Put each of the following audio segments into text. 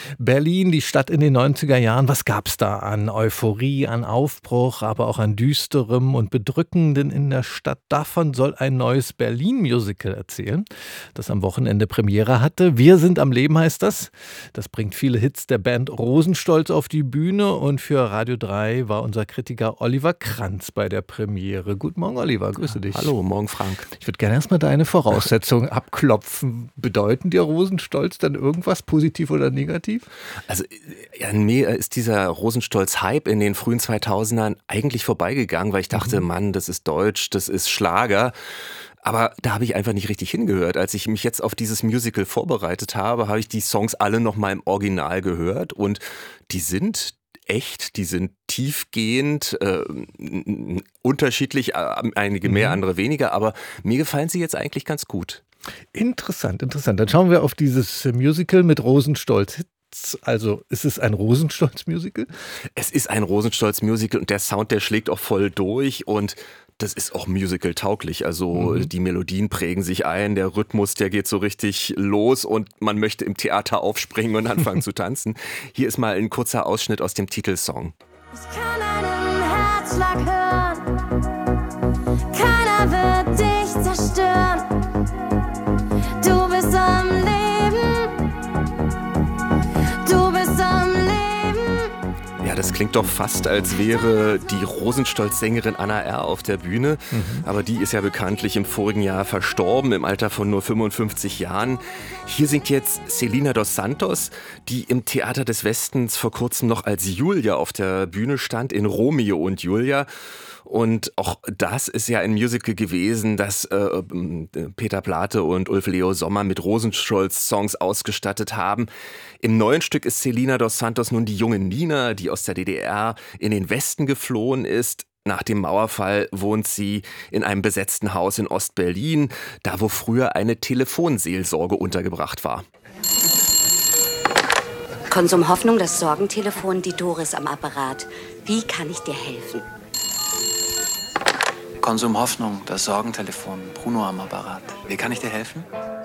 Berlin, die Stadt in den 90er Jahren, was gab's da an Euphorie, an Aufbruch, aber auch an Düsterem und Bedrückenden in der Stadt? Davon soll ein neues Berlin-Musical erzählen, das am Wochenende Premiere hatte. Wir sind am Leben heißt das. Das bringt viele Hits der Band Rosenstolz auf die Bühne und für Radio 3 war unser Kritiker Oliver Kranz bei der Premiere. Guten Morgen, Oliver, grüße dich. Hallo, morgen Frank. Ich würde gerne erstmal deine Voraussetzungen abklopfen. Bedeuten dir Rosenstolz dann irgendwas, positiv oder negativ? Also an mir ist dieser Rosenstolz-Hype in den frühen 2000ern eigentlich vorbeigegangen, weil ich dachte, Mann, das ist Deutsch, das ist Schlager. Aber da habe ich einfach nicht richtig hingehört. Als ich mich jetzt auf dieses Musical vorbereitet habe, habe ich die Songs alle nochmal im Original gehört und die sind echt, die sind tiefgehend, unterschiedlich, einige mehr, andere weniger, aber mir gefallen sie jetzt eigentlich ganz gut. Interessant, interessant. Dann schauen wir auf dieses Musical mit Rosenstolz. Also ist es ein Rosenstolz-Musical? Es ist ein Rosenstolz-Musical und der Sound, der schlägt auch voll durch und das ist auch musical-tauglich. Also die Melodien prägen sich ein, der Rhythmus, der geht so richtig los und man möchte im Theater aufspringen und anfangen zu tanzen. Hier ist mal ein kurzer Ausschnitt aus dem Titelsong. Ich kann einen Herzschlag hören, keiner wird dich zerstören. Du bist am Leben, du bist am Leben. Ja, das klingt doch fast, als wäre die Rosenstolz-Sängerin Anna R. auf der Bühne. Aber die ist ja bekanntlich im vorigen Jahr verstorben, im Alter von nur 55 Jahren. Hier singt jetzt Celina dos Santos, die im Theater des Westens vor kurzem noch als Julia auf der Bühne stand, in Romeo und Julia. Und auch das ist ja ein Musical gewesen, das Peter Plate und Ulf Leo Sommer mit Rosenstolz-Songs ausgestattet haben. Im neuen Stück ist Celina dos Santos nun die junge Nina, die aus der DDR in den Westen geflohen ist. Nach dem Mauerfall wohnt sie in einem besetzten Haus in Ostberlin, da wo früher eine Telefonseelsorge untergebracht war. Konsum Hoffnung, das Sorgentelefon, die Doris am Apparat. Wie kann ich dir helfen? Konsum Hoffnung, das Sorgentelefon, Bruno am Apparat. Wie kann ich dir helfen?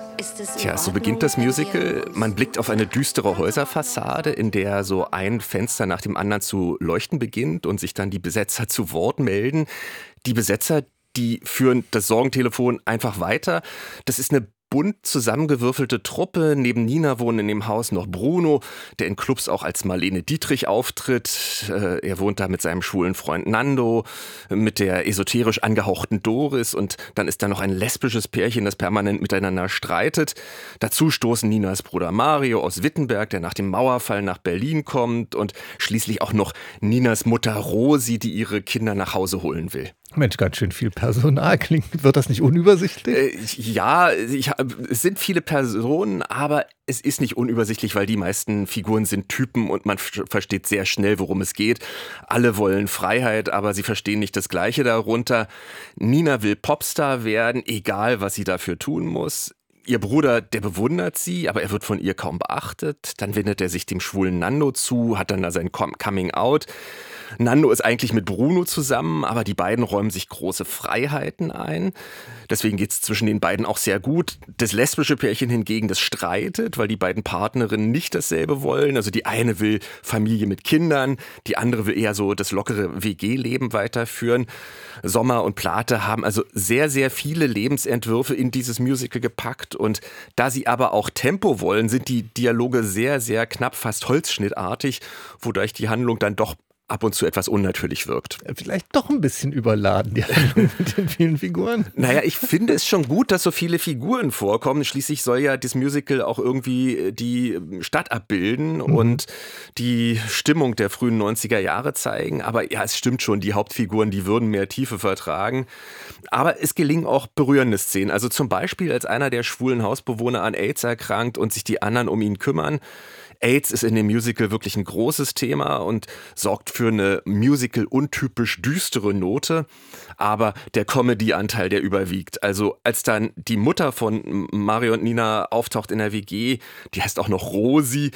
Tja, so beginnt das Musical. Man blickt auf eine düstere Häuserfassade, in der so ein Fenster nach dem anderen zu leuchten beginnt und sich dann die Besetzer zu Wort melden. Die Besetzer, die führen das Sorgentelefon einfach weiter. Das ist eine bunt zusammengewürfelte Truppe. Neben Nina wohnen in dem Haus noch Bruno, der in Clubs auch als Marlene Dietrich auftritt. Er wohnt da mit seinem schwulen Freund Nando, mit der esoterisch angehauchten Doris und dann ist da noch ein lesbisches Pärchen, das permanent miteinander streitet. Dazu stoßen Ninas Bruder Mario aus Wittenberg, der nach dem Mauerfall nach Berlin kommt und schließlich auch noch Ninas Mutter Rosi, die ihre Kinder nach Hause holen will. Mensch, ganz schön viel Personal. Wird das nicht unübersichtlich? Ja, es sind viele Personen, aber es ist nicht unübersichtlich, weil die meisten Figuren sind Typen und man versteht sehr schnell, worum es geht. Alle wollen Freiheit, aber sie verstehen nicht das Gleiche darunter. Nina will Popstar werden, egal was sie dafür tun muss. Ihr Bruder, der bewundert sie, aber er wird von ihr kaum beachtet. Dann wendet er sich dem schwulen Nando zu, hat dann da sein Coming Out. Nando ist eigentlich mit Bruno zusammen, aber die beiden räumen sich große Freiheiten ein. Deswegen geht es zwischen den beiden auch sehr gut. Das lesbische Pärchen hingegen, das streitet, weil die beiden Partnerinnen nicht dasselbe wollen. Also die eine will Familie mit Kindern, die andere will eher so das lockere WG-Leben weiterführen. Sommer und Plate haben also sehr, sehr viele Lebensentwürfe in dieses Musical gepackt. Und da sie aber auch Tempo wollen, sind die Dialoge sehr, sehr knapp, fast holzschnittartig, wodurch die Handlung dann doch ab und zu etwas unnatürlich wirkt. Vielleicht doch ein bisschen überladen, die Handlung mit den vielen Figuren. Naja, ich finde es schon gut, dass so viele Figuren vorkommen. Schließlich soll ja das Musical auch irgendwie die Stadt abbilden und die Stimmung der frühen 90er Jahre zeigen. Aber ja, es stimmt schon, die Hauptfiguren, die würden mehr Tiefe vertragen. Aber es gelingen auch berührende Szenen. Also zum Beispiel, als einer der schwulen Hausbewohner an AIDS erkrankt und sich die anderen um ihn kümmern. AIDS ist in dem Musical wirklich ein großes Thema und sorgt für eine Musical-untypisch düstere Note, aber der Comedy-Anteil, der überwiegt. Also als dann die Mutter von Mario und Nina auftaucht in der WG, die heißt auch noch Rosi,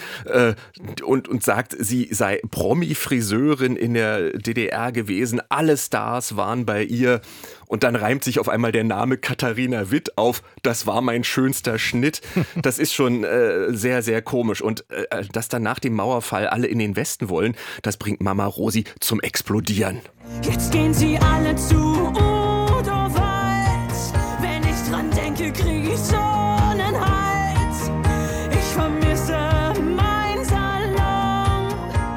und sagt, sie sei Promi-Friseurin in der DDR gewesen, alle Stars waren bei ihr. Und dann reimt sich auf einmal der Name Katharina Witt auf, das war mein schönster Schnitt. Das ist schon sehr, sehr komisch. Und dass dann nach dem Mauerfall alle in den Westen wollen, das bringt Mama Rosi zum Explodieren. Jetzt gehen sie alle zu Udo Walz. Wenn ich dran denke, krieg ich so einen Hals. Ich vermisse mein Salon.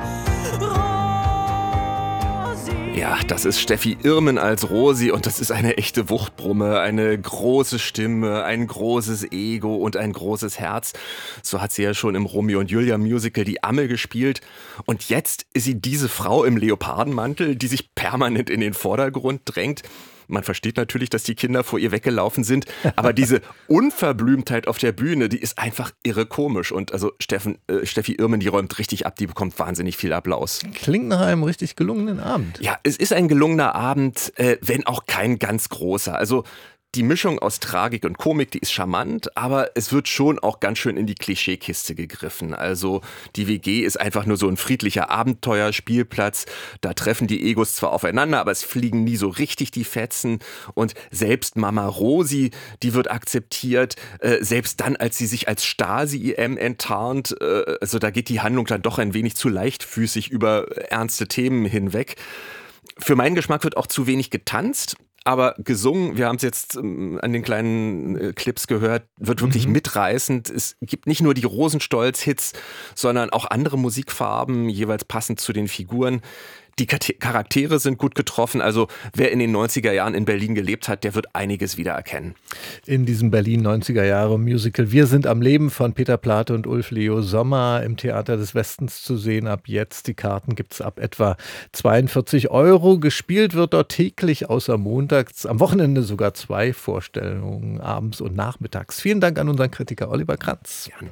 Rosi. Ja, das ist Steffi Irmen als Rosi und das ist eine echte Wuchtbrumme, eine große Stimme, ein großes Ego und ein großes Herz. So hat sie ja schon im Romeo und Julia Musical die Amme gespielt. Und jetzt ist sie diese Frau im Leopardenmantel, die sich permanent in den Vordergrund drängt. Man versteht natürlich, dass die Kinder vor ihr weggelaufen sind, aber diese Unverblümtheit auf der Bühne, die ist einfach irre komisch. Und also Steffi Irmen, die räumt richtig ab, die bekommt wahnsinnig viel Applaus. Klingt nach einem richtig gelungenen Abend. Ja, es ist ein gelungener Abend, wenn auch kein ganz großer. Also die Mischung aus Tragik und Komik, die ist charmant, aber es wird schon auch ganz schön in die Klischeekiste gegriffen. Also die WG ist einfach nur so ein friedlicher Abenteuerspielplatz. Da treffen die Egos zwar aufeinander, aber es fliegen nie so richtig die Fetzen. Und selbst Mama Rosi, die wird akzeptiert, selbst dann, als sie sich als Stasi-IM enttarnt. Also da geht die Handlung dann doch ein wenig zu leichtfüßig über ernste Themen hinweg. Für meinen Geschmack wird auch zu wenig getanzt. Aber gesungen, wir haben es jetzt an den kleinen Clips gehört, wird wirklich mitreißend. Es gibt nicht nur die Rosenstolz-Hits, sondern auch andere Musikfarben, jeweils passend zu den Figuren. Die Charaktere sind gut getroffen, also wer in den 90er Jahren in Berlin gelebt hat, der wird einiges wiedererkennen. In diesem Berlin 90er Jahre Musical Wir sind am Leben von Peter Plate und Ulf Leo Sommer im Theater des Westens zu sehen ab jetzt. Die Karten gibt es ab etwa 42 €. Gespielt wird dort täglich außer montags, am Wochenende sogar 2 Vorstellungen, abends und nachmittags. Vielen Dank an unseren Kritiker Oliver Kranz. Gerne.